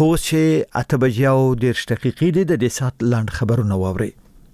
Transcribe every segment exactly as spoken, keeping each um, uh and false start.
خو چې اته بجې او دېرش دقیقې دي د دې ساعت لاند خبرونه واورئ.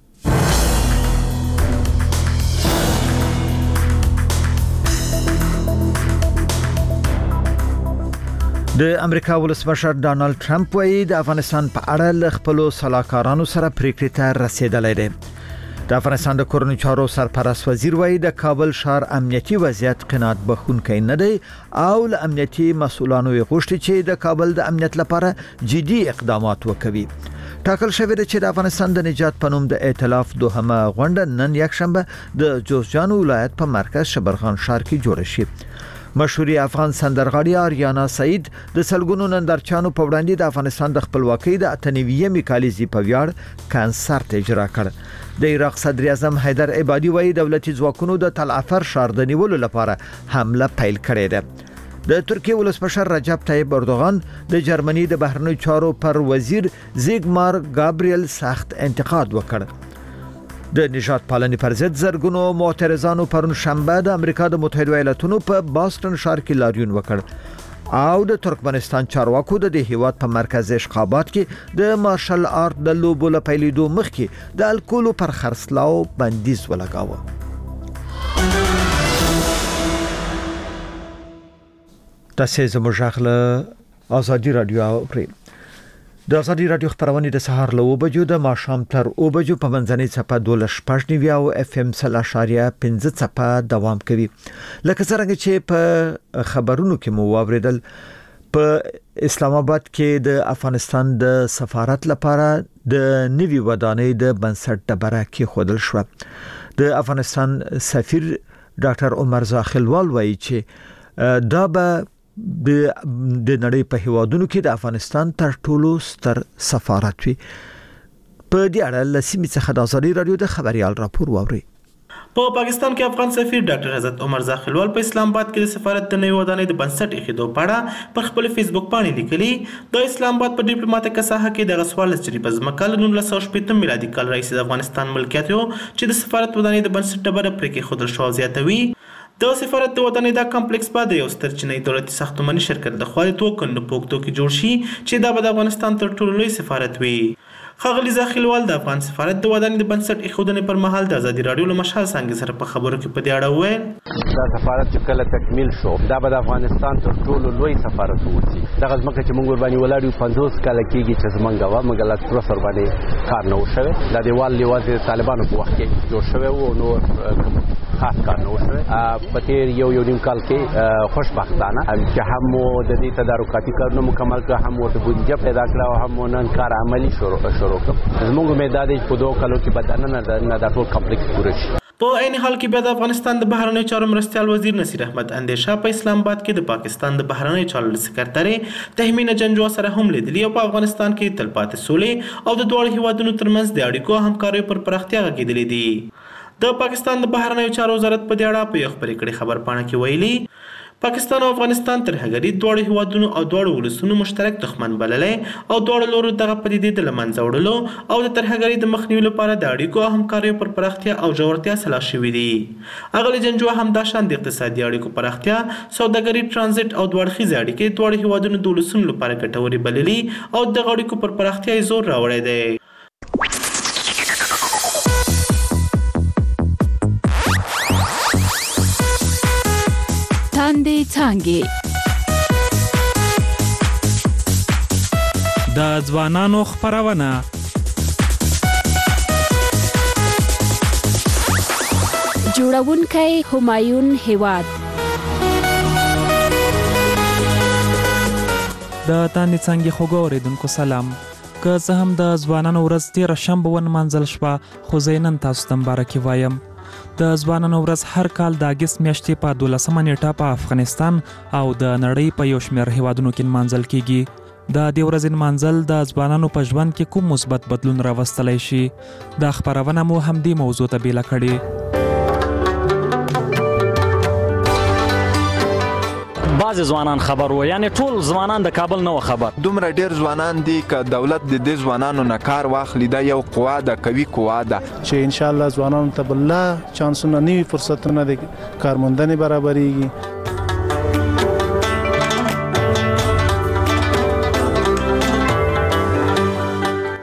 د امریکا ولسمشر ډانلډ ټرمپ وايي د افغانستان په اړه ل خپل سلاکارانو سره پریکړې ته رسیدلی دی. د افغانستان د کورنیو چارو سرپرست وزیر وايي د کابل ښار امنیتي وضعیت قناعت بخښونکی نه دی او له امنیتي مسؤلانو یې غوښتي چې د کابل د امنیت لپاره جدي اقدامات وکوي. ټاکل شوی دی چې د افغانستان د نجات په نوم د ائتلاف دوهمه غونډه نن یکشنبه د جوزجان ولایت په مرکز شبرغان ښار کې جوړه شي. مشهوري افغان سندرغاړي آریانا سعید د سلګونو نندارچیانو په وړاندې د افغانستان د خپلواکۍ د اتنویمې کالیزې په ویاړ کنسرت اجرا کړ. د عراق صدر اعظم حیدر عبادي وايي دولتي ځواکونو د تل افر ښار د نیولو لپاره حمله پیل کړې ده. د ترکیه ولسمشر رجب طیب اردوغان د جرمني د بهرنیو چارو پر وزیر زیګمار گابریل سخت انتقاد وکړ. د نجات پالنې پر ضد زرګونو معترضانو پرون شنبه د امریکا د متحده ایالاتونو په باستون ښار کې لاریون وکړ او د ترکمنستان چارواکو د دې هیواد په مرکز اشخابات کې د مارشل آرت د لوبو له پیلېدو مخکې د الکولو پر خرڅلاو بندیز ولګاوه. تاسو زموږ غږ ازادي رادیو اورئ. د ازادي رادیو خبرونه د سهار له اوه بجو د ماښام تر اوه بجو په منځنۍ څپه دولس شپږ نیوي او اف ام سل اشاریه پنځه څپه دوام کوي. لکه څنګه چې په خبرونو کې مو واوریدل په اسلام آباد کې د افغانستان د سفارت لپاره د نوي ودانۍ د بنسټ ډبره کې خودل شو. د افغانستان سفیر ډاکټر عمر زاخیلوال وایي چې دا به د د نړۍ په هیوادونو کې د افغانستان تر ټولو ستر سفارت وي. په دې اړه له سیمې څخه د ازادي رادیو د خبريال راپور واورئ. په پاکستان کې افغان سفیر ډاکټر حضرت عمر زاخیلوال په اسلام آباد کې د سفارت د نوي ودانۍ د بنسټ ایښودو په اړه پر خپل فیسبوک باندې لیکلي. د اسلام آباد په ډیپلوماټیکه ساحه کې د غسوال چری په ځمکه له نولس سوه شپږ میلادي کال راهیسې د افغانستان ملکیت یو چې د سفارت ودانۍ د بنسټ ډبره پرې کې خودل شو زیاتوي. د سفارت د ودانۍ دا کمپلیکس بعد یو ستر چینی دولتي ساختماني شرکت د خوا د توکن په پوکټو کې جوړ شي چې دا به د افغانستان تر ټولو لوی سفارت وي. ښاغلي زاخیلوال د افغان سفارت د ودانۍ د بنسټ ایښودنې پر مهال د ازادي رادیو له مشال څنګه سره په خبرو کې په دې اړه وویل دا سفارت چې کله تکمیل شو دا به د افغانستان تر ټولو لوی سفارت ووسی. دغه ځمکه چې موږ ورباندې ولاړ یو پنځوس کاله کېږي چې زمونږ وه مګر لا پوره ورباندې کار نه و شوی. دا دیوال یوازې د طالبانو په وخت کې جوړ شوی و نور خاص کار نه و شوی. په تېر یو یو نیم کال کې خوشبختانه چې هم مو د دې تدارکاتي کارونه مکمل کړه هم ورته بودیجه پیدا کړه او هم نن کار عملي شروع شروع کړ. زموږ امید دا دی چې په دوه کالو کې به دننه دا ټول کمپلیکس پوره شي. په عین حال کې بیا د افغانستان د بهرنیو چارو مرستیال وزیر نصیر احمد اندیشه په اسلام آباد کې د پاکستان د بهرنیو چارو سکرټري تهمینه جنجوا سره هم لیدلي او په افغانستان کې تلپاتې سولې او د دوه هیوادونو ترمنځ د اړیکو همکاریو پر پراختیا غږېدلې دي. د پاکستان د بهرنیو چارو وزارت په دې اړه په یو خبرې کړې خبر پاڼه کې ویلي پاکستان او افغانستان ترهګري دواړو هیوادونو او دواړو ولسونو مشترک دښمن بللی او دواړو لورو دغه پدیدې د له منځه وړلو او د ترهګرۍ د مخنیوي لپاره د اړیکو او همکاریو پر پراختیا او ژورتیا سلا شوي دي. اغلې جنجوا همداشان د اقتصادي اړیکو پراختیا، سوداګري، ترانزیت او دوه اړخیزې اړیکې دواړو هیوادونو د ولسونو لپاره ګټورې بللي او دغه اړیکو پر پراختیا یې زور راوړی دی. تاندې څانګې د ځوانانو خپرونه جوړونکی همایون هیواد د تاندې څانګې خوږو اوریدونکو سلام. که څه هم د ځوانانو ورځ تېره شنبه ونمانځل شوه خو زه نن تاسو ته مبارکي وایم. د ځوانانو ورځ هر کال د اګست میاشتې په دولسمه نیټه په افغانستان او د نړۍ په یو شمېر هیوادونو کې نمانځل کیږي. د دې ورځې نمانځل د ځوانانو په ژوند کې کوم مثبت بدلون راوستلی شي؟ دا خپرونه مو همدې موضوع ته بیله کړې. بعض ځوانان خبر وو، یعنی ټول ځوانان د کابل نه و خبر. دومره ډیر ځوانان دي که دولت د دې ځوانانو نه کار واخلي دا یو قوا ده، قوي قوا ده چې ان شاء الله ځوانانو ته بل چانسونه، نوي فرصتونه د کارموندنې برابرېږي.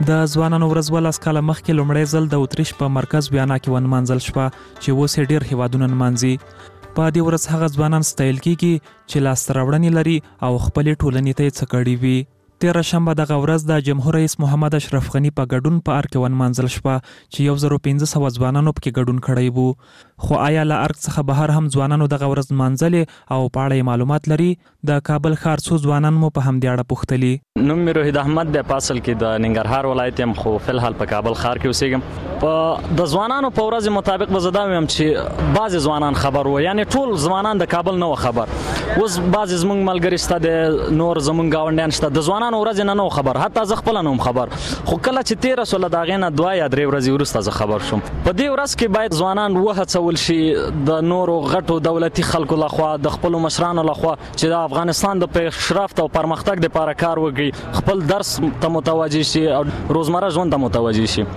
د ځوانانو ورځ ولس کاله مخکې لومړی ځل د اتریش په مرکز ویانا کې ونمانځل شوه چې اوس یې ډېر هیوادونه نمانځي. په دې ورځ هغه ځوانان ستایل کیږي چې لاسته راوړنې لري او خپلې ټولنې ته یې څه کړي وي. تېره شنبه دغه ورځ د جمهور رئیس محمد اشرف غني په ګډون په ارګ کې ونمانځل شوه چې یو زر پنځه سوه ځوانانو پکې ګډون کړی وو. خو آیا له ارګ څخه بهر هم ځوانانو دغه ورځ نمانځلې او په اړه یې معلومات لري؟ د کابل ښار څو ځوانان مو په همدې اړه پوښتلي. نوم مې روحید احمد دی، په اصل کې د ننګرهار ولایت یم، خو فلحال په کابل ښار کې اوسېږم. په د ځوانانو په ورځ مطابق به زه دا وایم چې بعضې ځوانان خبر وو، یعنې ټول ځوانان د کابل نه وو خبر. اوس بعضې زموږ ملګري شته دی، نور زموږ ګاونډیان شته، د ځوانانو ورځې نه نه وو خبر، حتی زه خپله نه وم خبر. خو کله چې تېره سوله د هغې نه دوه یا درې ورځې وروسته زه خبر شوم. په دې ورځ کې باید ځوانان وهڅول شي د نورو غټو دولتي خلکو لخوا، د خپلو مشرانو لخوا، چې د افغانستان د پیشرفت او پرمختګ دپاره کار وکړي، خپل درس ته متوجه شي او روزمره ژوند ته متوجه شي.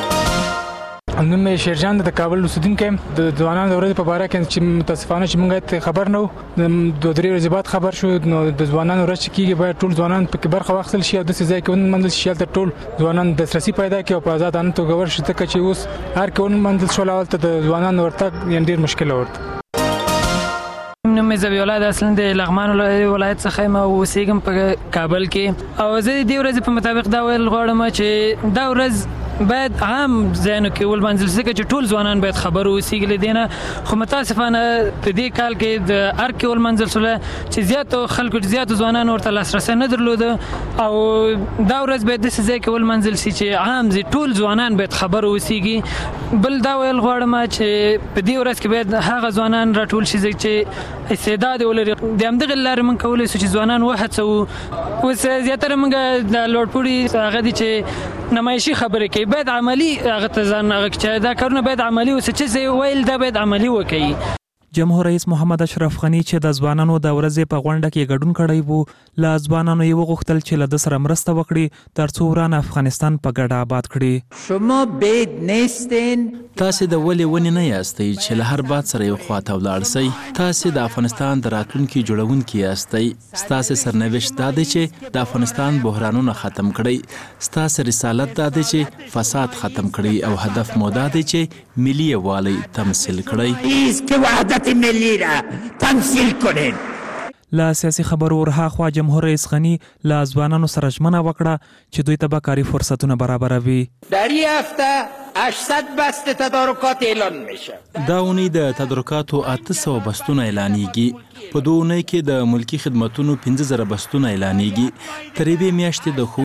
نوم مې شیرجان د کابل اوسېدونکی یم. د ځوانانو د ورځې په باره کې چې متاسفانه چې موږ خبر نه وو، دوه درې ورځې بعد خبر شو. نو د ځوانانو ورځ چې کېږي باید ټول ځوانان پکې برخه واخیستل شي او داسې ځای کې ونمانځل شي هلته ټول ځوانان دسترسي پیدا کړي او په ازادانه توګه ورشي، ځکه چې اوس هر کې ونمانځل شول هلته د ځوانانو ورتګ یعنې ډېر مشکله ورته. نوم مې ذبیح الله دی، اصلا د لغمان ولایت څخه یم او اوسېږم په کابل کې. او زه د دې ورځې په مطابق دا ویل غواړم چې دا ورځ باید عام ځایونو کې ولمانځل شي، ځکه چې ټول ځوانان باید خبر واوسېږي له دې نه. خو متاسفانه په دې کال کې د ارګ کې ولمانځل شوله چې زیاتو خلکو زیاتو ځوانانو ورته لاسرسی نه درلوده، او دا ورځ باید داسې ځای کې ولمانځل شي چې عام ټول ځوانان باید خبر واوسېږي. بل دا ویل غواړم چې په دې ورځ کې باید هغه ځوانان راټول شي چې استعداد ولري. د همدغې لارې موږ کولی شو چې ځوانان وهڅوو. اوس زیاتره موږ د لوړپوړي هغه دي چې نمایشي خبرې کوي، باید عملي هغه ته ځان هغه چې دا کارونه باید عملي اوسي، چې څه ویل دا باید عملي وکړي. جمهور رئیس محمد اشرف غني چې د ځوانانو د ورځې په غونډه کې ګډون کړی وو، له ځوانانو یې وغوښتل چې له ده سره مرسته وکړي ترڅو وران افغانستان په ګډه آباد کړي. شما بید نیستین، تاسې د ولې ونې نه یاستئ چې له هر باد سره یو خواته ولاړ سئ. تاسې د افغانستان د راتلونکي جوړونکي یاستئ. ستاسې سرنوشت دا دی چې د افغانستان بحرانونه ختم کړئ. ستاسې رسالت دا دی چې فساد ختم کړئ او هدف مو دا دی چې ملي یووالی تمثیل کړئ. ملی را تمثیل کنین. له سیاسي خبرو ورهاخوا جمهور رئیس غني له ځوانانو سره ژمنه وکړه چې دوی ته به کاري فرصتونه برابروي. در این هفته هشتصد بست تدارکات اعلان میشه. دا اونۍ د تدارکاتو اته سوه بستونه اعلانېږي. په دوه اونۍ کې د ملکي خدمتونو پنځه زره بستونه اعلانېږي. تر یوې میاشتې د